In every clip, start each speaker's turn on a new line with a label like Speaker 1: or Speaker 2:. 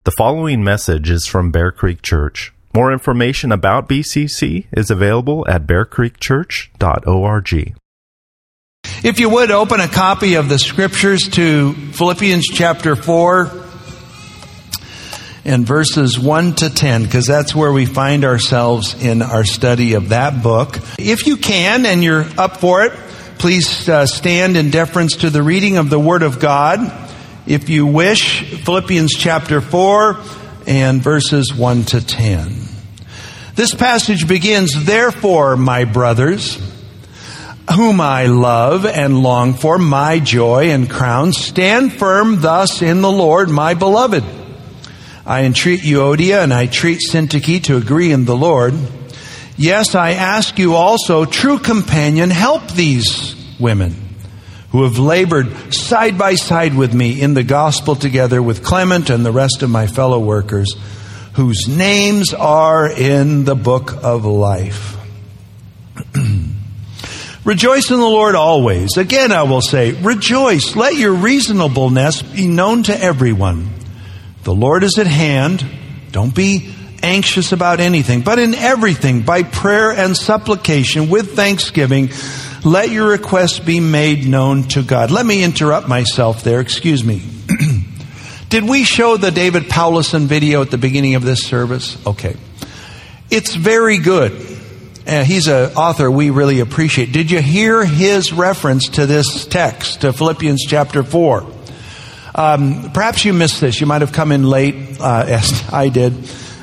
Speaker 1: The following message is from Bear Creek Church. More information about BCC is available at bearcreekchurch.org.
Speaker 2: If you would, open a copy of the Scriptures to Philippians chapter 4 and verses 1 to 10, because that's where we find ourselves in our study of that book. If you can, and you're up for it, please stand in deference to the reading of the Word of God. If you wish, Philippians chapter 4 and verses 1 to 10. This passage begins, "Therefore, my brothers, whom I love and long for, my joy and crown, stand firm thus in the Lord, my beloved. I entreat Euodia and I treat Syntyche to agree in the Lord. Yes, I ask you also, true companion, help these women who have labored side by side with me in the gospel together with Clement and the rest of my fellow workers, whose names are in the book of life. Rejoice in the Lord always. Again, I will say, rejoice. Let your reasonableness be known to everyone. The Lord is at hand. Don't be anxious about anything, but in everything, by prayer and supplication, with thanksgiving, let your requests be made known to God." Let me interrupt myself there. Excuse me. Did we show the David Powlison video at the beginning of this service? Okay. It's very good. He's an author we really appreciate. Did you hear his reference to this text, to Philippians chapter 4? Perhaps you missed this. You might have come in late, as I did.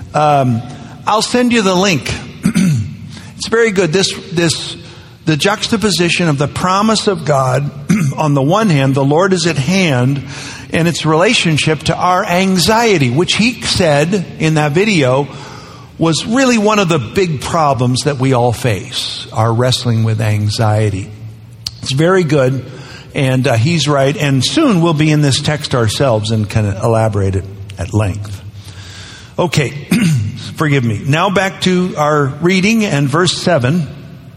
Speaker 2: I'll send you the link. It's very good. The juxtaposition of the promise of God, on the one hand, the Lord is at hand, and its relationship to our anxiety, which he said in that video was really one of the big problems that we all face, our wrestling with anxiety. It's very good, and he's right, and soon we'll be in this text ourselves and kind of elaborate it at length. Okay, forgive me. Now back to our reading and verse 7.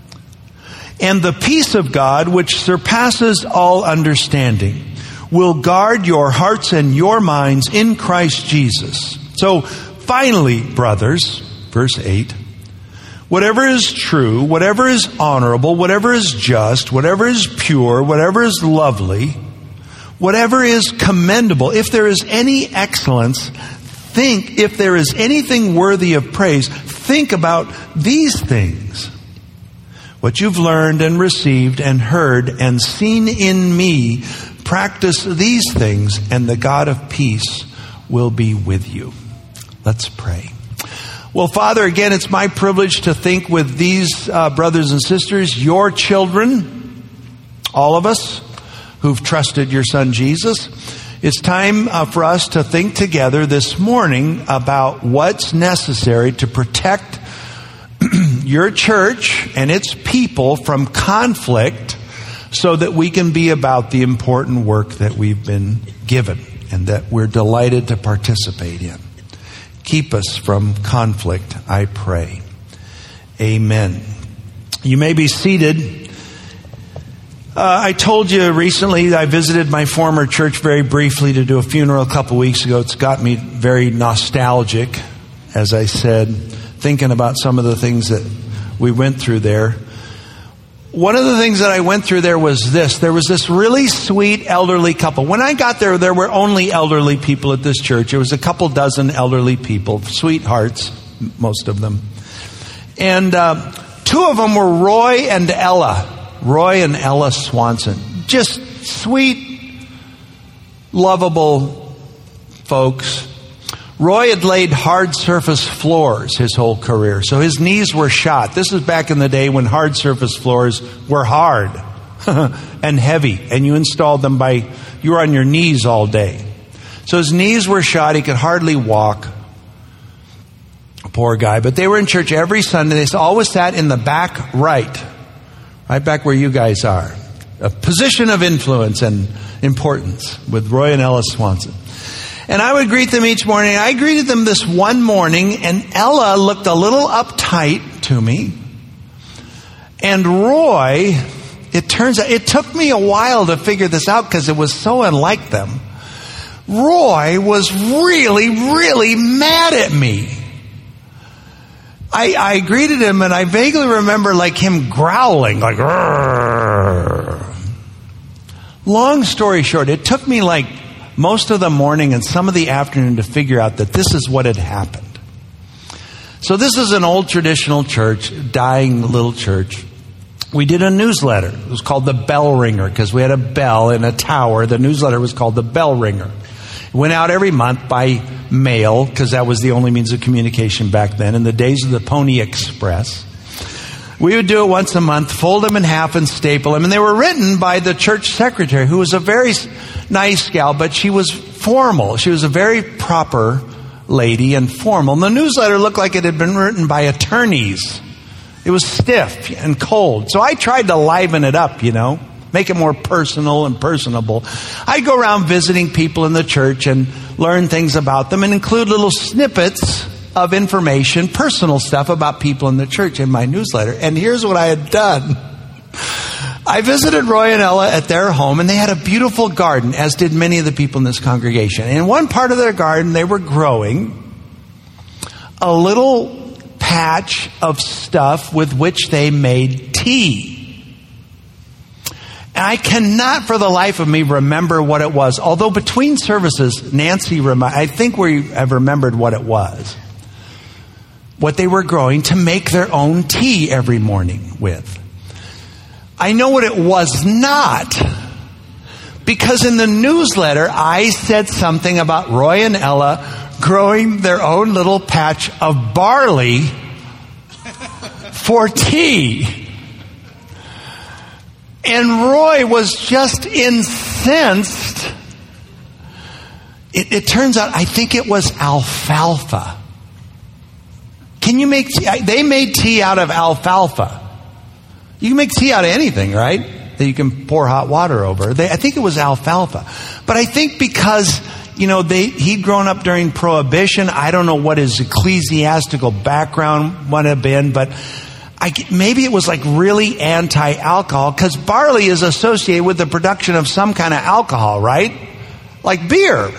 Speaker 2: "And the peace of God, which surpasses all understanding, will guard your hearts and your minds in Christ Jesus." So finally, brothers, verse 8, "Whatever is true, whatever is honorable, whatever is just, whatever is pure, whatever is lovely, whatever is commendable, if there is any excellence, if there is anything worthy of praise, think about these things. What you've learned and received and heard and seen in me, practice these things, and the God of peace will be with you." Let's pray. Well, Father, again, it's my privilege to think with these brothers and sisters, your children, all of us who've trusted your Son Jesus. It's time for us to think together this morning about what's necessary to protect your church and its people from conflict so that we can be about the important work that we've been given and that we're delighted to participate in. Keep us from conflict, I pray. Amen. You may be seated. I told you recently I visited my former church very briefly to do a funeral a couple weeks ago. It's got me very nostalgic, as I said, thinking about some of the things that we went through there. One of the things that I went through there was this. There was this really sweet elderly couple. When I got there, there were only elderly people at this church. It was a couple dozen elderly people, sweethearts, most of them. And two of them were Roy and Ella Swanson. Just sweet, lovable folks. Roy had laid hard surface floors his whole career, so his knees were shot. This is back in the day when hard surface floors were hard and heavy, and you installed them you were on your knees all day. So his knees were shot. He could hardly walk. Poor guy. But they were in church every Sunday. They always sat in the back right back where you guys are. A position of influence and importance with Roy and Ella Swanson. And I would greet them each morning. I greeted them this one morning, and Ella looked a little uptight to me. And Roy, it turns out, it took me a while to figure this out because it was so unlike them. Roy was really, really mad at me. I greeted him, and I vaguely remember like him growling, like, "Rrr." Long story short, it took me like most of the morning and some of the afternoon to figure out that this is what had happened. So this is an old traditional church, dying little church. We did a newsletter. It was called the Bell Ringer because we had a bell in a tower. The newsletter was called the Bell Ringer. It went out every month by mail because that was the only means of communication back then, in the days of the Pony Express. We would do it once a month, fold them in half and staple them. And they were written by the church secretary, who was a very nice gal, but she was formal. She was a very proper lady and formal. And the newsletter looked like it had been written by attorneys. It was stiff and cold. So I tried to liven it up, make it more personal and personable. I'd go around visiting people in the church and learn things about them and include little snippets of information, personal stuff about people in the church in my newsletter. And here's what I had done. I visited Roy and Ella at their home, and they had a beautiful garden, as did many of the people in this congregation. And in one part of their garden, they were growing a little patch of stuff with which they made tea. And I cannot for the life of me remember what it was. Although between services, Nancy, I think we have remembered what it was. What they were growing to make their own tea every morning with. I know what it was not. Because in the newsletter, I said something about Roy and Ella growing their own little patch of barley for tea. And Roy was just incensed. It turns out, I think it was alfalfa. Can you make tea? They made tea out of alfalfa. You can make tea out of anything, right? That you can pour hot water over. I think it was alfalfa. But I think because, he'd grown up during Prohibition. I don't know what his ecclesiastical background might have been, but maybe it was like really anti-alcohol, because barley is associated with the production of some kind of alcohol, right? Like beer.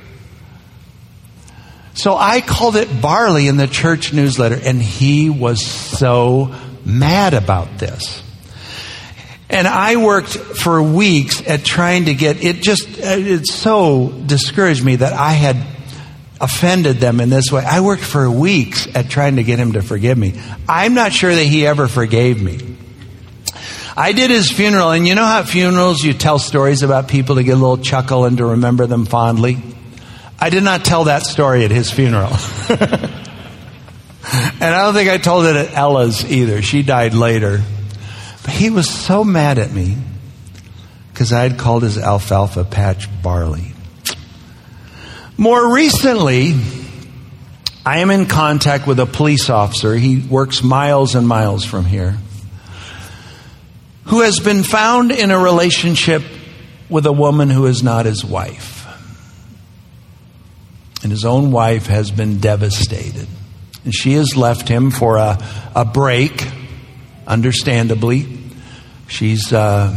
Speaker 2: So I called it barley in the church newsletter, and he was so mad about this. And I worked for weeks at trying to get it so discouraged me that I had offended them in this way. I worked for weeks at trying to get him to forgive me. I'm not sure that he ever forgave me. I did his funeral, and you know how at funerals you tell stories about people to get a little chuckle and to remember them fondly? I did not tell that story at his funeral. And I don't think I told it at Ella's either. She died later. But he was so mad at me because I had called his alfalfa patch barley. More recently, I am in contact with a police officer. He works miles and miles from here, who has been found in a relationship with a woman who is not his wife. And his own wife has been devastated. And she has left him for a break, understandably. She's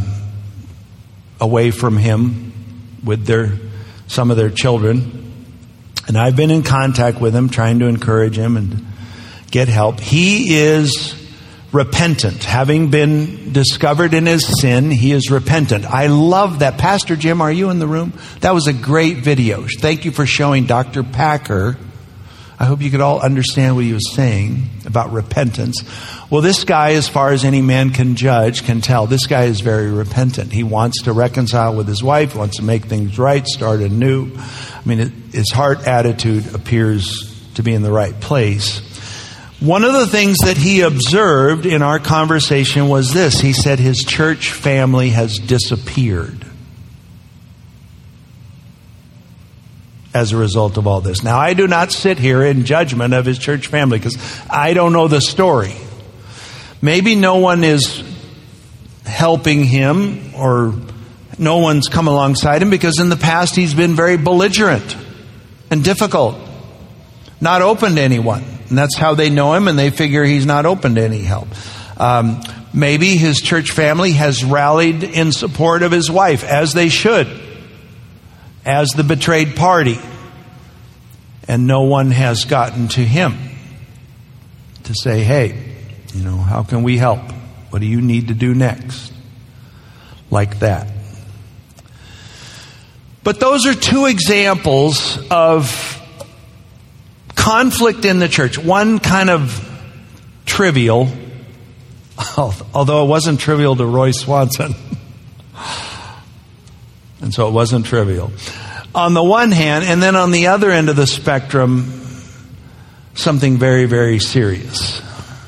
Speaker 2: away from him with some of their children. And I've been in contact with him, trying to encourage him and get help. He is repentant. Having been discovered in his sin, he is repentant. I love that. Pastor Jim, are you in the room? That was a great video. Thank you for showing Dr. Packer. I hope you could all understand what he was saying about repentance. Well, this guy, as far as any man can judge, can tell, this guy is very repentant. He wants to reconcile with his wife, wants to make things right, start anew. I mean, his heart attitude appears to be in the right place. One of the things that he observed in our conversation was this. He said his church family has disappeared as a result of all this. Now, I do not sit here in judgment of his church family because I don't know the story. Maybe no one is helping him or no one's come alongside him because in the past he's been very belligerent and difficult, not open to anyone. And that's how they know him, and they figure he's not open to any help. Maybe his church family has rallied in support of his wife, as they should. as the betrayed party. And no one has gotten to him to say, hey, how can we help? What do you need to do next? Like that. But those are two examples of conflict in the church. One kind of trivial, although it wasn't trivial to Roy Swanson. And so it wasn't trivial. On the one hand, and then on the other end of the spectrum, something very, very serious.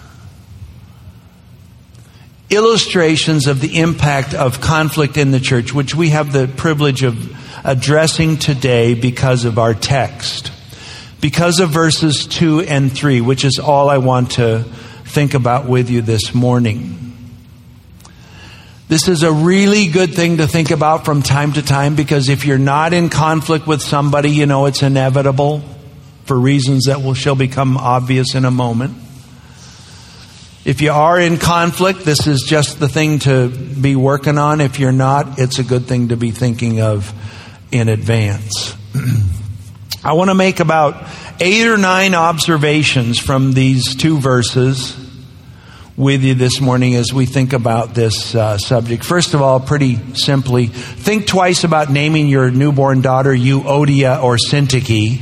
Speaker 2: Illustrations of the impact of conflict in the church, which we have the privilege of addressing today because of our text. Because of verses 2 and 3, which is all I want to think about with you this morning. This is a really good thing to think about from time to time, because if you're not in conflict with somebody, it's inevitable for reasons that shall become obvious in a moment. If you are in conflict, this is just the thing to be working on. If you're not, it's a good thing to be thinking of in advance. I want to make about 8 or 9 observations from these two verses with you this morning as we think about this subject. First of all, pretty simply, think twice about naming your newborn daughter Euodia or Syntyche.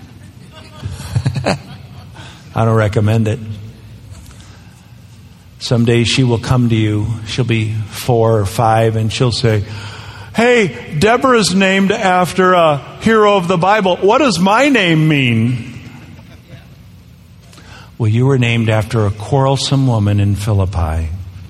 Speaker 2: I don't recommend it. Someday she will come to you. She'll be 4 or 5 and she'll say, hey, Deborah's named after a hero of the Bible. What does my name mean? Well, you were named after a quarrelsome woman in Philippi.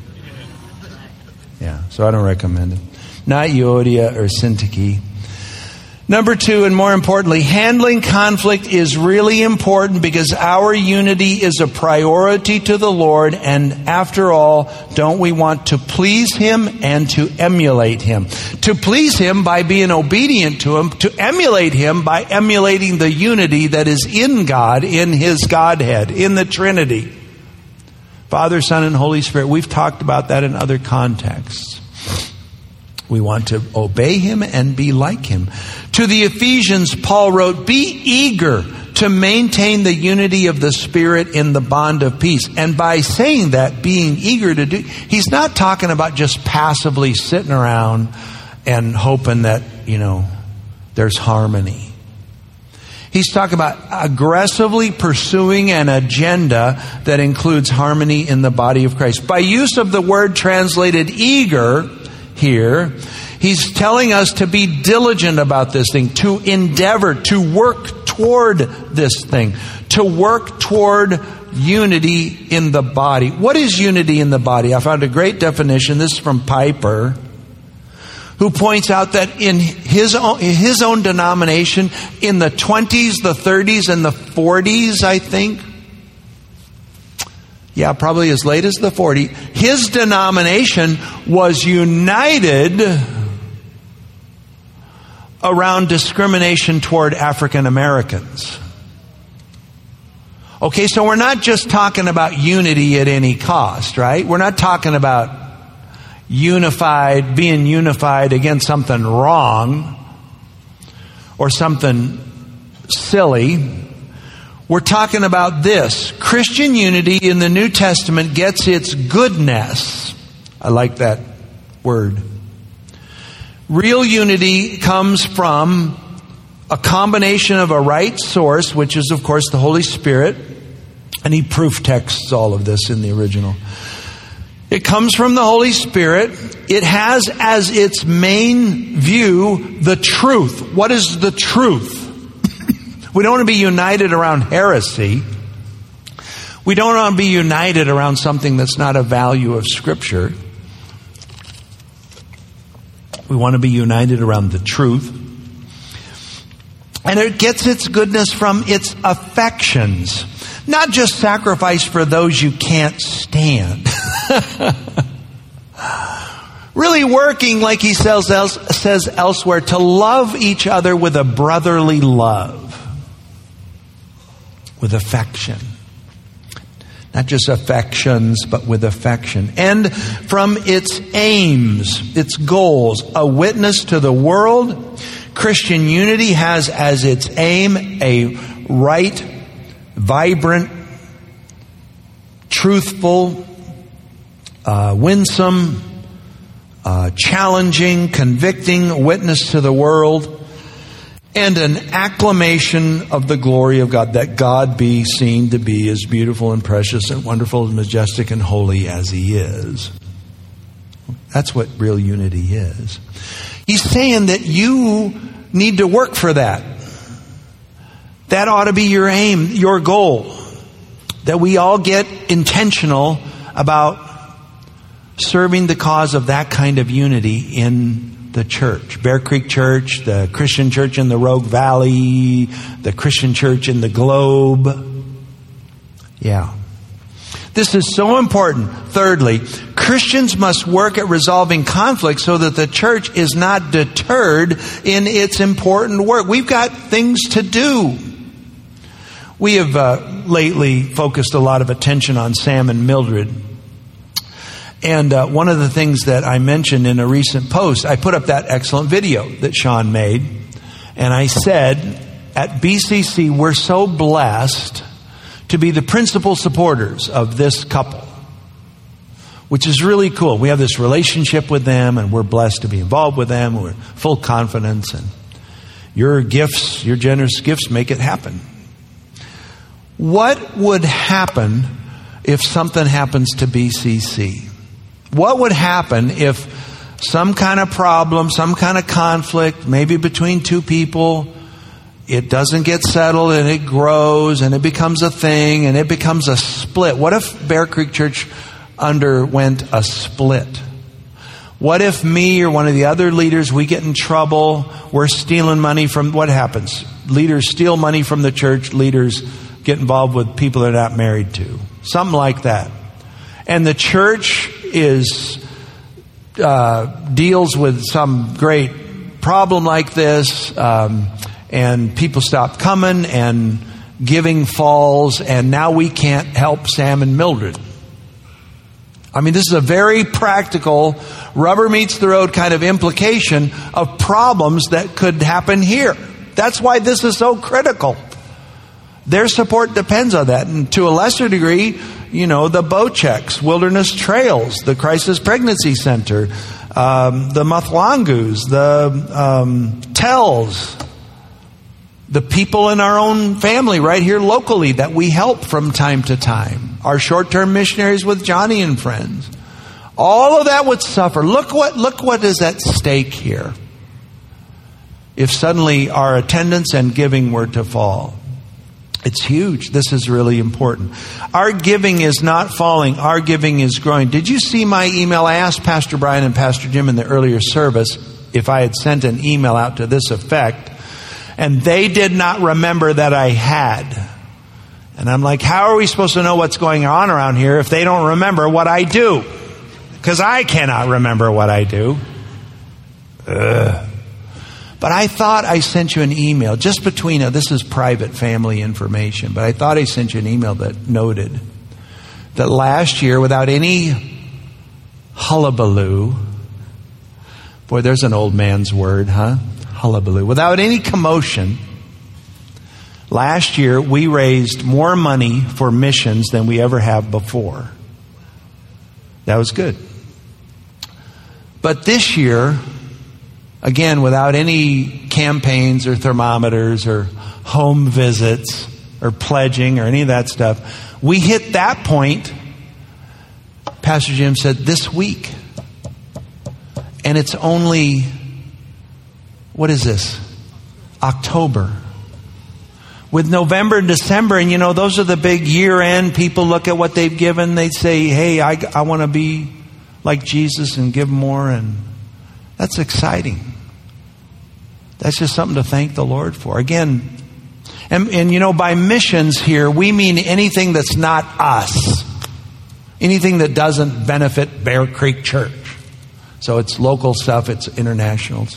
Speaker 2: Yeah, so I don't recommend it. Not Euodia or Syntyche. Number 2, and more importantly, handling conflict is really important because our unity is a priority to the Lord, and after all, don't we want to please Him and to emulate Him? To please Him by being obedient to Him, to emulate Him by emulating the unity that is in God, in His Godhead, in the Trinity. Father, Son, and Holy Spirit. We've talked about that in other contexts. We want to obey Him and be like Him. To the Ephesians, Paul wrote, be eager to maintain the unity of the Spirit in the bond of peace. And by saying that, being eager to do, he's not talking about just passively sitting around and hoping that, there's harmony. He's talking about aggressively pursuing an agenda that includes harmony in the body of Christ. By use of the word translated eager here, he's telling us to be diligent about this thing, to endeavor, to work toward this thing, to work toward unity in the body. What is unity in the body? I found a great definition. This is from Piper, who points out that in his own denomination, in the 20s, the 30s, and the 40s, I think, yeah, probably as late as the 40s, his denomination was united around discrimination toward African Americans. Okay, so we're not just talking about unity at any cost, right? We're not talking about being unified against something wrong or something silly. We're talking about this. Christian unity in the New Testament gets its goodness. I like that word. Real unity comes from a combination of a right source, which is, of course, the Holy Spirit. And he proof texts all of this in the original. It comes from the Holy Spirit. It has as its main view the truth. What is the truth? We don't want to be united around heresy. We don't want to be united around something that's not a value of Scripture. We want to be united around the truth. And it gets its goodness from its affections. Not just sacrifice for those you can't stand. Really working, like he says elsewhere, to love each other with a brotherly love. With affection. Not just affections, but with affection. And from its aims, its goals, a witness to the world, Christian unity has as its aim a right, vibrant, truthful, winsome, challenging, convicting witness to the world, and an acclamation of the glory of God, that God be seen to be as beautiful and precious and wonderful and majestic and holy as He is. That's what real unity is. He's saying that you need to work for that. That ought to be your aim, your goal. That we all get intentional about serving the cause of that kind of unity in the church. Bear Creek Church, the Christian church in the Rogue Valley, the Christian church in the globe. Yeah. This is so important. Thirdly, Christians must work at resolving conflict so that the church is not deterred in its important work. We've got things to do. We have lately focused a lot of attention on Sam and Mildred. And one of the things that I mentioned in a recent post, I put up that excellent video that Sean made. And I said, at BCC, we're so blessed to be the principal supporters of this couple, which is really cool. We have this relationship with them, and we're blessed to be involved with them. We're full confidence, and your gifts, your generous gifts, make it happen. What would happen if something happens to BCC? What would happen if some kind of problem, some kind of conflict, maybe between two people, it doesn't get settled and it grows and it becomes a thing and it becomes a split? What if Bear Creek Church underwent a split? What if me or one of the other leaders, we get in trouble, we're stealing money from, what happens? Leaders steal money from the church, leaders get involved with people they're not married to. Something like that. And the church deals with some great problem like this, and people stop coming and giving falls, and now we can't help Sam and Mildred. I mean, this is a very practical, rubber meets the road kind of implication of problems that could happen here. That's why this is so critical. Their support depends on that. And to a lesser degree, you know, the Bochecks, Wilderness Trails, the Crisis Pregnancy Center, the Muthlangus, the Tells, the people in our own family right here locally that we help from time to time. Our short-term missionaries with Johnny and friends. All of that would suffer. Look what is at stake here. If suddenly our attendance and giving were to fall. It's huge. This is really important. Our giving is not falling. Our giving is growing. Did you see my email? I asked Pastor Brian and Pastor Jim in the earlier service if I had sent an email out to this effect. And they did not remember that I had. And I'm like, how are we supposed to know what's going on around here if they don't remember what I do? Because I cannot remember what I do. But I thought I sent you an email, just between, this is private family information, but I thought I sent you an email that noted that last year, without any hullabaloo, boy, there's an old man's word, huh? Hullabaloo. Without any commotion, last year we raised more money for missions than we ever have before. That was good. But this year, again, without any campaigns or thermometers or home visits or pledging or any of that stuff, we hit that point, Pastor Jim said, this week. And it's only, what is this? October. With November and December, and you know, those are the big year-end, people look at what they've given, they say, hey, I want to be like Jesus and give more, and that's exciting. That's just something to thank the Lord for. Again, and you know, by missions here, we mean anything that's not us. Anything that doesn't benefit Bear Creek Church. So it's local stuff, it's internationals.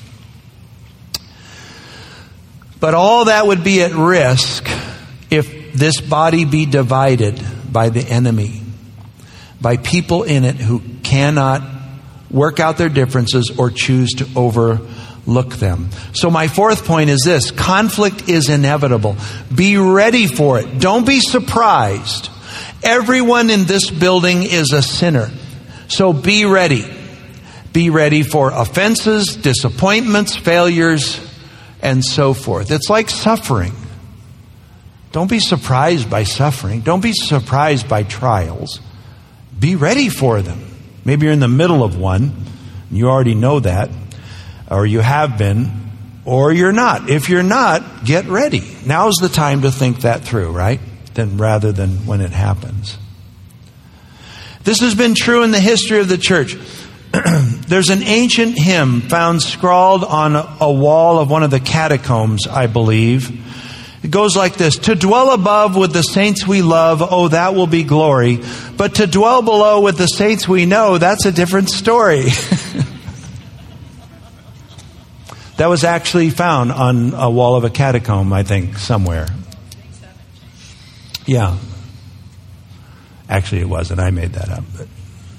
Speaker 2: But all that would be at risk if this body be divided by the enemy, by people in it who cannot work out their differences or choose to overlook them. So my fourth point is this: conflict is inevitable. Be ready for it. Don't be surprised. Everyone in this building is a sinner. So be ready. Be ready for offenses, disappointments, failures, and so forth. It's like suffering. Don't be surprised by suffering. Don't be surprised by trials. Be ready for them. Maybe you're in the middle of one. You already know that. Or you have been. Or you're not. If you're not, get ready. Now's the time to think that through, right? Rather than when it happens. This has been true in the history of the church. There's an ancient hymn found scrawled on a wall of one of the catacombs, I believe. It goes like this: to dwell above with the saints we love, oh, that will be glory. But to dwell below with the saints we know, that's a different story. That was actually found on a wall of a catacomb, I think, somewhere. Yeah. Actually, it wasn't. I made that up. But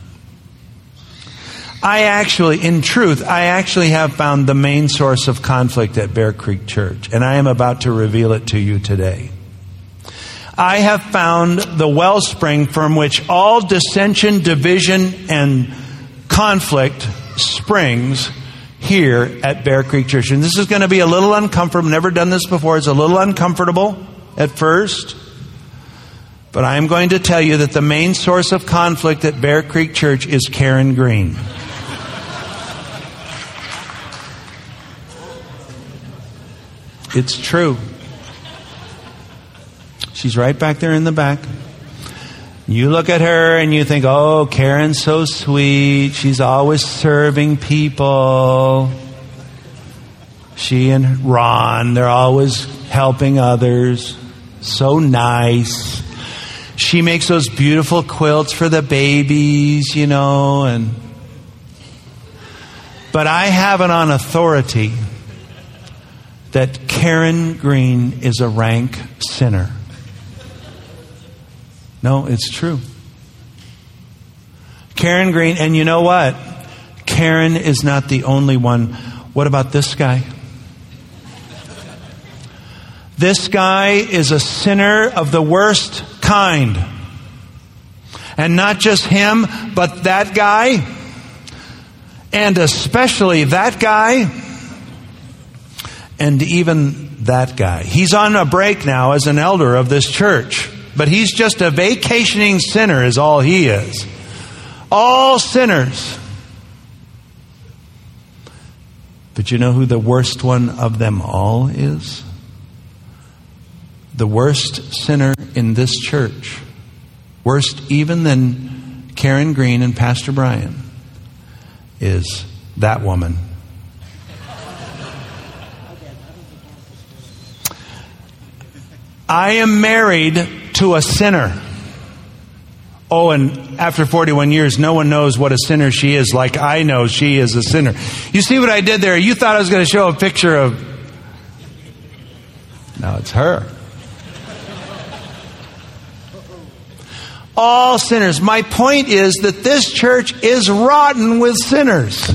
Speaker 2: in truth, I actually have found the main source of conflict at Bear Creek Church, and I am about to reveal it to you today. I have found the wellspring from which all dissension, division, and conflict springs here at Bear Creek Church. And this is going to be a little uncomfortable. Never done this before. It's a little uncomfortable at first. But I am going to tell you that the main source of conflict at Bear Creek Church is Karen Green. It's true. She's right back there in the back. You look at her and you think, oh, Karen's so sweet. She's always serving people. She and Ron, they're always helping others. So nice. She makes those beautiful quilts for the babies, but I have it on authority that Karen Green is a rank sinner. No, it's true. Karen Green, and you know what? Karen is not the only one. What about this guy? This guy is a sinner of the worst kind. And not just him, but that guy. And especially that guy. And even that guy. He's on a break now as an elder of this church. But he's just a vacationing sinner is all he is. All sinners. But you know who the worst one of them all is? The worst sinner in this church, worst even than Karen Green and Pastor Brian, is that woman. I am married to a sinner. Oh, and after 41 years, no one knows what a sinner she is like I know she is a sinner. You see what I did there? You thought I was going to show a picture of... No, it's her. All sinners. My point is that this church is rotten with sinners.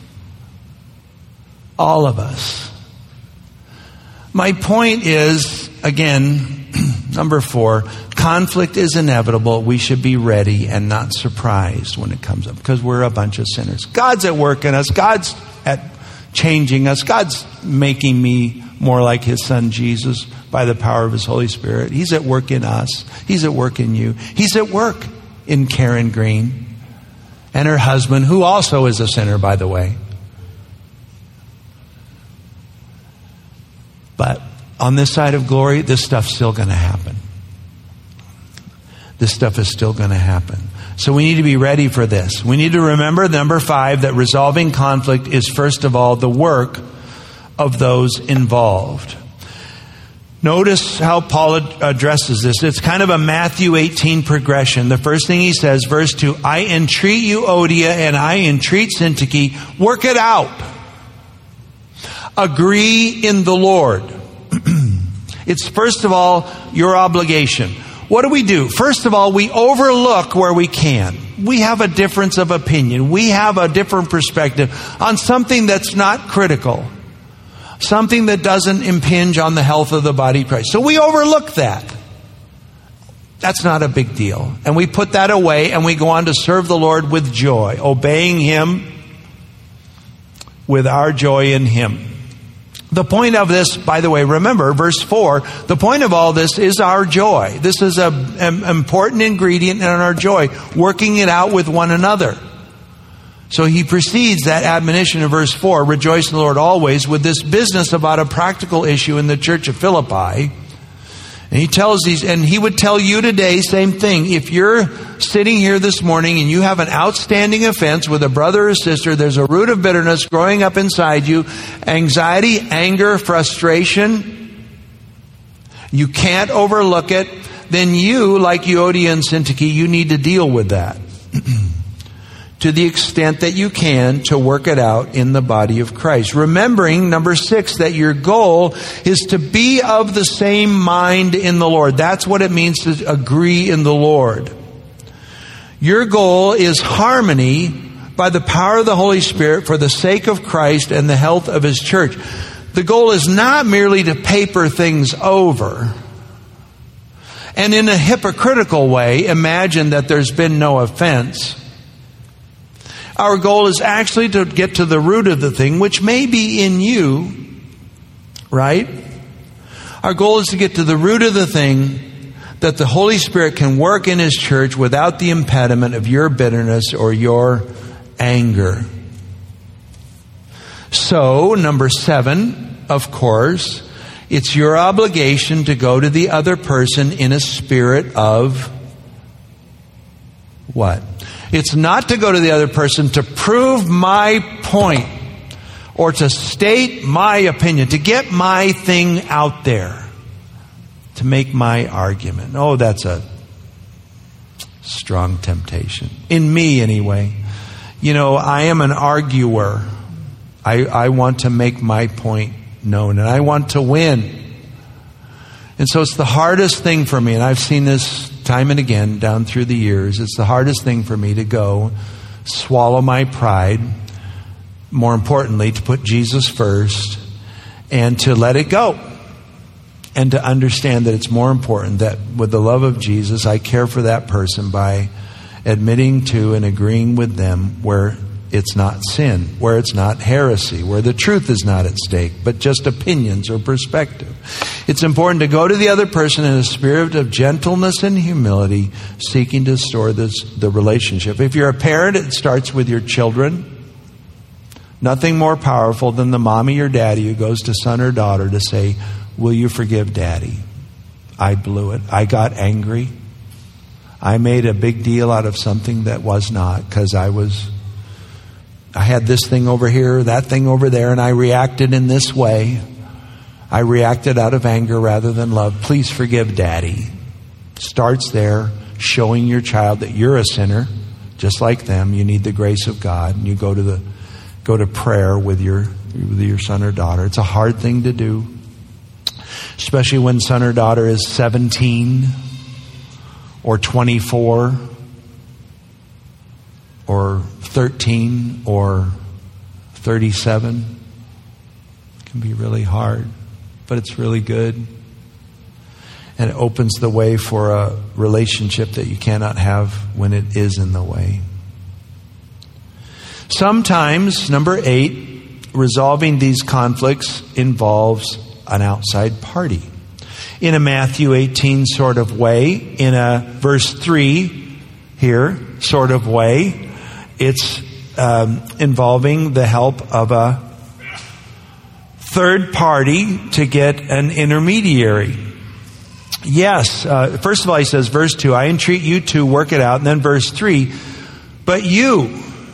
Speaker 2: All of us. My point is, again, number 4, conflict is inevitable. We should be ready and not surprised when it comes up because we're a bunch of sinners. God's at work in us. God's at changing us. God's making me more like His Son Jesus by the power of His Holy Spirit. He's at work in us. He's at work in you. He's at work in Karen Green and her husband, who also is a sinner, by the way. But on this side of glory, this stuff's still going to happen. This stuff is still going to happen. So we need to be ready for this. We need to remember, number 5, that resolving conflict is first of all the work of those involved. Notice how Paul addresses this. It's kind of a Matthew 18 progression. The first thing he says, verse 2, I entreat you, Euodia, and I entreat Syntyche, work it out. Agree in the Lord. It's first of all your obligation. What do? First of all, we overlook where we can. We have a difference of opinion. We have a different perspective on something that's not critical. something that doesn't impinge on the health of the body of Christ. So we overlook that. That's not a big deal. And we put that away and we go on to serve the Lord with joy, obeying Him with our joy in Him. The point of this, by the way, remember, verse 4, the point of all this is our joy. This is an important ingredient in our joy, working it out with one another. So he precedes that admonition in verse 4, rejoice in the Lord always, with this business about a practical issue in the church of Philippi. And he tells these, and he would tell you today, same thing. If you're sitting here this morning and you have an outstanding offense with a brother or sister, there's a root of bitterness growing up inside you, anxiety, anger, frustration, you can't overlook it, then you, like Euodia and Syntyche, you need to deal with that. To the extent that you can, to work it out in the body of Christ. Remembering, number 6, that your goal is to be of the same mind in the Lord. That's what it means to agree in the Lord. Your goal is harmony by the power of the Holy Spirit for the sake of Christ and the health of His church. The goal is not merely to paper things over and in a hypocritical way imagine that there's been no offense. Our goal is actually to get to the root of the thing, which may be in you, right? Our goal is to get to the root of the thing that the Holy Spirit can work in His church without the impediment of your bitterness or your anger. So, number 7, of course, it's your obligation to go to the other person in a spirit of what? It's not to go to the other person to prove my point or to state my opinion, to get my thing out there, to make my argument. Oh, that's a strong temptation. In me, anyway. You know, I am an arguer. I want to make my point known, and I want to win. And so it's the hardest thing for me, and I've seen this time and again down through the years. It's the hardest thing for me to go swallow my pride, more importantly, to put Jesus first and to let it go. And to understand that it's more important that with the love of Jesus, I care for that person by admitting to and agreeing with them where it's not sin, where it's not heresy, where the truth is not at stake, but just opinions or perspective. It's important to go to the other person in a spirit of gentleness and humility, seeking to restore the relationship. If you're a parent, it starts with your children. Nothing more powerful than the mommy or daddy who goes to son or daughter to say, will you forgive daddy? I blew it. I got angry. I made a big deal out of something that was not, because I had this thing over here, that thing over there, and I reacted in this way. I reacted out of anger rather than love. Please forgive daddy. Starts there, showing your child that you're a sinner, just like them. You need the grace of God, and you go to prayer with your son or daughter. It's a hard thing to do, especially when son or daughter is 17 or 24 or 13 or 37. It can be really hard, but it's really good. And it opens the way for a relationship that you cannot have when it is in the way. Sometimes, number 8, resolving these conflicts involves an outside party. In a Matthew 18 sort of way, in a verse 3 here sort of way, it's involving the help of a third party to get an intermediary. Yes, first of all, he says, verse 2, I entreat you to work it out. And then verse 3, but you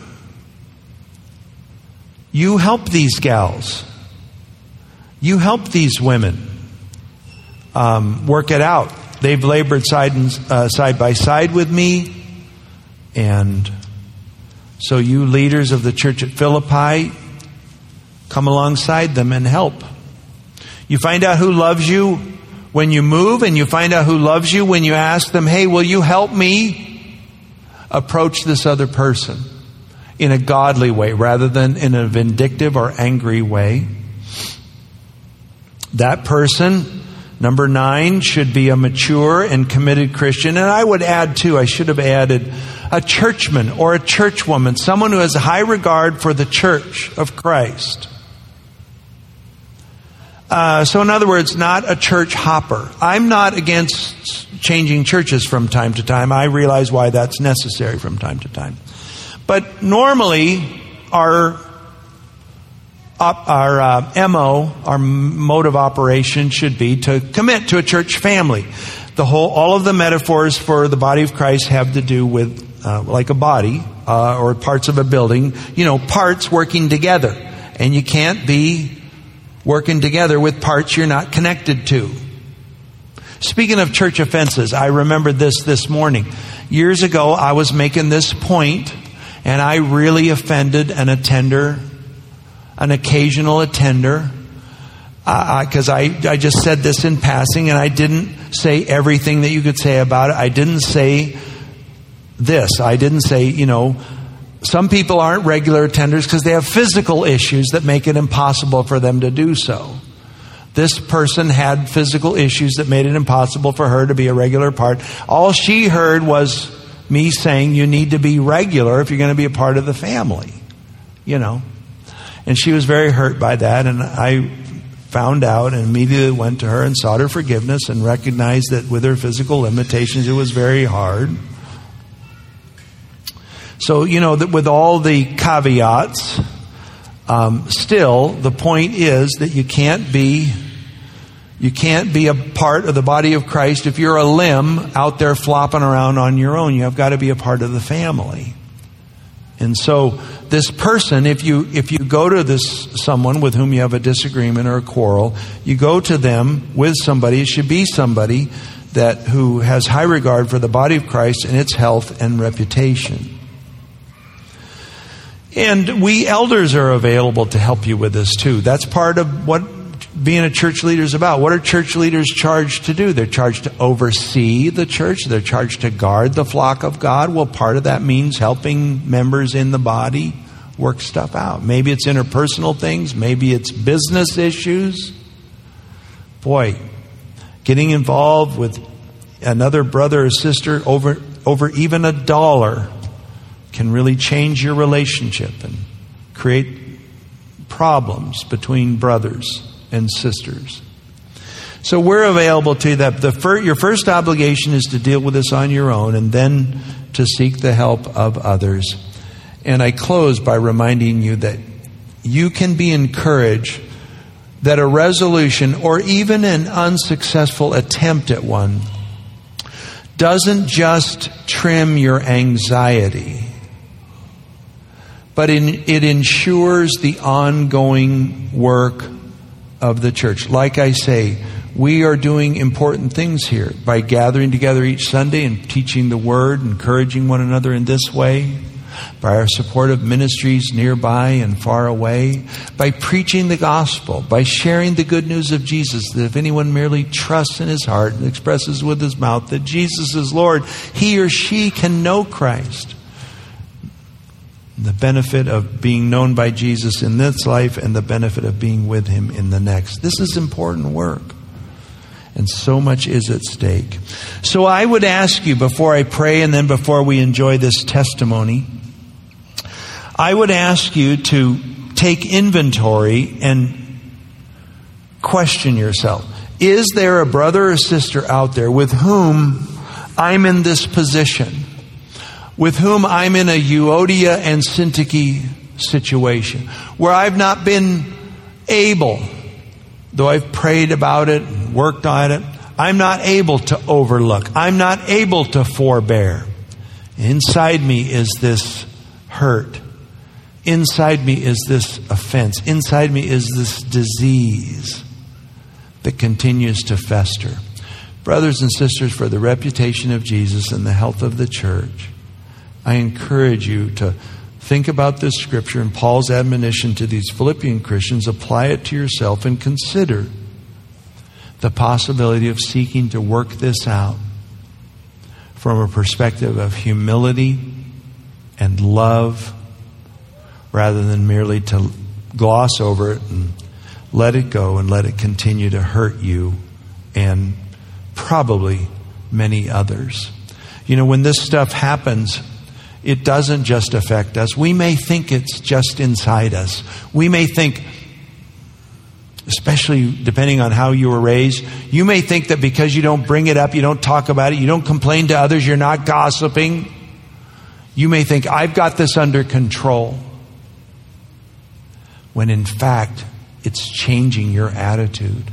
Speaker 2: help these gals. You help these women work it out. They've labored side by side with me. And so you leaders of the church at Philippi, come alongside them and help. You find out who loves you when you move, and you find out who loves you when you ask them, hey, will you help me approach this other person in a godly way rather than in a vindictive or angry way. That person, number 9, should be a mature and committed Christian. And I would add too, I should have added a churchman or a churchwoman, someone who has a high regard for the church of Christ. So in other words, not a church hopper. I'm not against changing churches from time to time. I realize why that's necessary from time to time. But normally, our MO, our mode of operation should be to commit to a church family. All of the metaphors for the body of Christ have to do with like a body or parts of a building, parts working together. And you can't be working together with parts you're not connected to. Speaking of church offenses, I remembered this morning. Years ago, I was making this point, and I really offended an occasional attender, because I just said this in passing, and I didn't say everything that you could say about it. I didn't say this. I didn't say, some people aren't regular attenders because they have physical issues that make it impossible for them to do so. This person had physical issues that made it impossible for her to be a regular part. All she heard was me saying, you need to be regular if you're going to be a part of the family, And she was very hurt by that, and I found out and immediately went to her and sought her forgiveness and recognized that with her physical limitations, it was very hard. So, that with all the caveats, still, the point is that you can't be a part of the body of Christ if you're a limb out there flopping around on your own. You have got to be a part of the family. And so this person, if you go to someone with whom you have a disagreement or a quarrel, you go to them with somebody. It should be somebody who has high regard for the body of Christ and its health and reputation. And we elders are available to help you with this too. That's part of what being a church leader is about. What are church leaders charged to do? They're charged to oversee the church. They're charged to guard the flock of God. Well, part of that means helping members in the body work stuff out. Maybe it's interpersonal things. Maybe it's business issues. Boy, getting involved with another brother or sister over even $1 can really change your relationship and create problems between brothers and sisters. So we're available to you. Your first obligation is to deal with this on your own and then to seek the help of others. And I close by reminding you that you can be encouraged that a resolution or even an unsuccessful attempt at one doesn't just trim your anxiety, but it ensures the ongoing work of the church. Like I say, we are doing important things here by gathering together each Sunday and teaching the Word, encouraging one another in this way, by our support of ministries nearby and far away, by preaching the gospel, by sharing the good news of Jesus, that if anyone merely trusts in his heart and expresses with his mouth that Jesus is Lord, he or she can know Christ. The benefit of being known by Jesus in this life and the benefit of being with Him in the next. This is important work. And so much is at stake. So I would ask you, before I pray and then before we enjoy this testimony, I would ask you to take inventory and question yourself. Is there a brother or sister out there with whom I'm in this position? With whom I'm in a Euodia and Syntyche situation, where I've not been able, though I've prayed about it and worked on it, I'm not able to overlook. I'm not able to forbear. Inside me is this hurt. Inside me is this offense. Inside me is this disease that continues to fester. Brothers and sisters, for the reputation of Jesus and the health of the church, I encourage you to think about this scripture and Paul's admonition to these Philippian Christians, apply it to yourself, and consider the possibility of seeking to work this out from a perspective of humility and love, rather than merely to gloss over it and let it go and let it continue to hurt you and probably many others. You know, when this stuff happens, it doesn't just affect us. We may think it's just inside us. We may think, especially depending on how you were raised, you may think that because you don't bring it up, you don't talk about it, you don't complain to others, you're not gossiping, you may think, I've got this under control. When in fact, it's changing your attitude.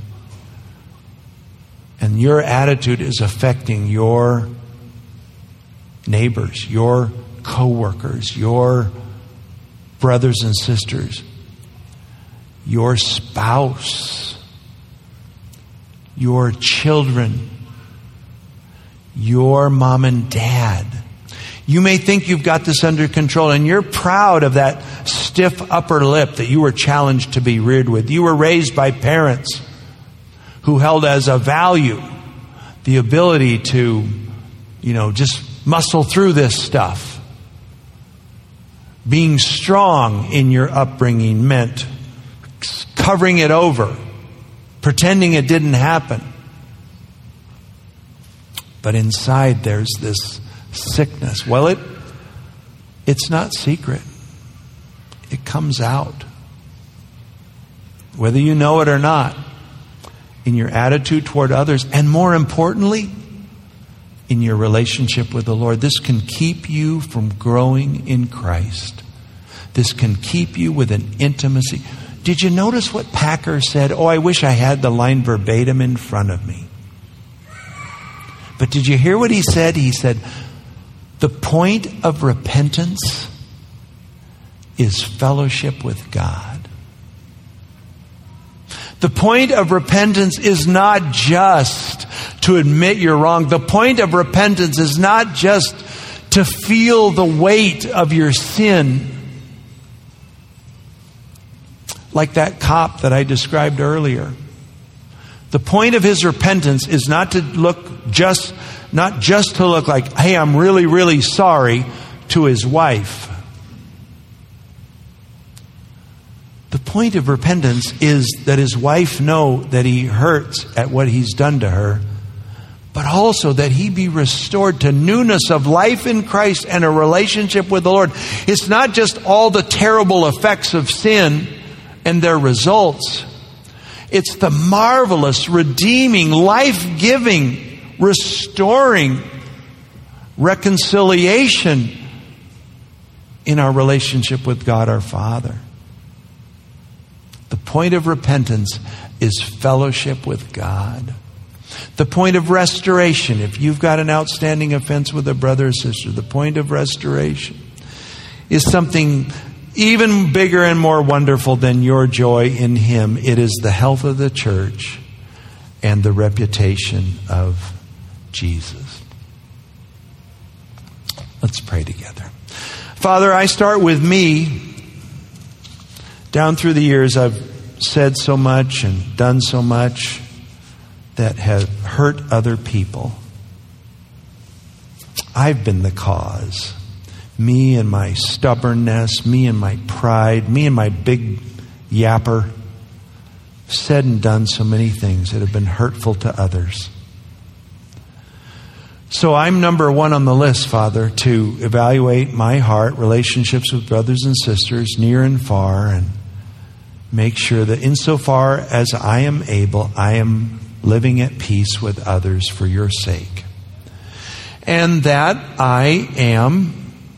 Speaker 2: And your attitude is affecting your neighbors, your co-workers, your brothers and sisters, your spouse, your children, your mom and dad. You may think you've got this under control, and you're proud of that stiff upper lip that you were challenged to be reared with. You were raised by parents who held as a value the ability to, just muscle through this stuff. Being strong in your upbringing meant covering it over, pretending it didn't happen. But inside there's this sickness. Well, it's not secret. It comes out. Whether you know it or not, in your attitude toward others, and more importantly, in your relationship with the Lord. This can keep you from growing in Christ. This can keep you with an intimacy. Did you notice what Packer said? Oh, I wish I had the line verbatim in front of me. But did you hear what he said? He said, the point of repentance is fellowship with God. The point of repentance is not just to admit you're wrong. The point of repentance is not just to feel the weight of your sin. Like that cop that I described earlier. The point of his repentance is not to look not just to look like, hey, I'm really, really sorry to his wife. The point of repentance is that his wife know that he hurts at what he's done to her, but also that he be restored to newness of life in Christ and a relationship with the Lord. It's not just all the terrible effects of sin and their results. It's the marvelous, redeeming, life-giving, restoring reconciliation in our relationship with God our Father. The point of repentance is fellowship with God. The point of restoration, if you've got an outstanding offense with a brother or sister, the point of restoration is something even bigger and more wonderful than your joy in Him. It is the health of the church and the reputation of Jesus. Let's pray together. Father, I start with me. Down through the years, I've said so much and done so much that have hurt other people. I've been the cause. Me and my stubbornness, me and my pride, me and my big yapper, said and done so many things that have been hurtful to others. So I'm number one on the list, Father, to evaluate my heart, relationships with brothers and sisters near and far, and make sure that insofar as I am able, I am living at peace with others for your sake. And that I am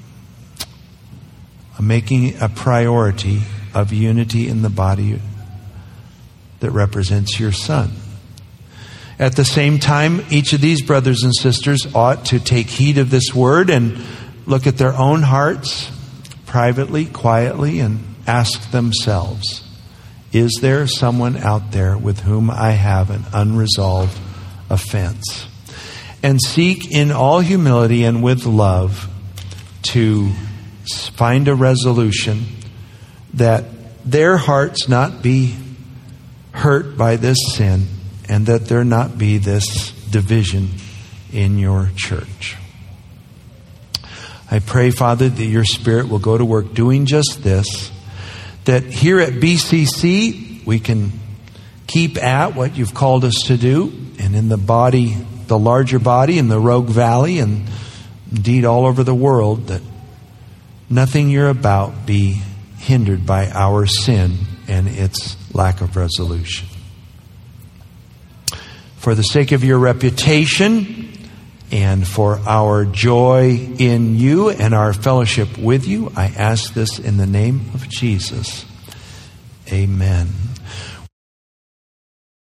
Speaker 2: making a priority of unity in the body that represents your Son. At the same time, each of these brothers and sisters ought to take heed of this word and look at their own hearts privately, quietly, and ask themselves, is there someone out there with whom I have an unresolved offense? And seek in all humility and with love to find a resolution that their hearts not be hurt by this sin and that there not be this division in your church. I pray, Father, that your Spirit will go to work doing just this, that here at BCC we can keep at what you've called us to do, and in the body, the larger body in the Rogue Valley, and indeed all over the world, that nothing you're about be hindered by our sin and its lack of resolution. For the sake of your reputation and for our joy in you and our fellowship with you, I ask this in the name of Jesus. Amen.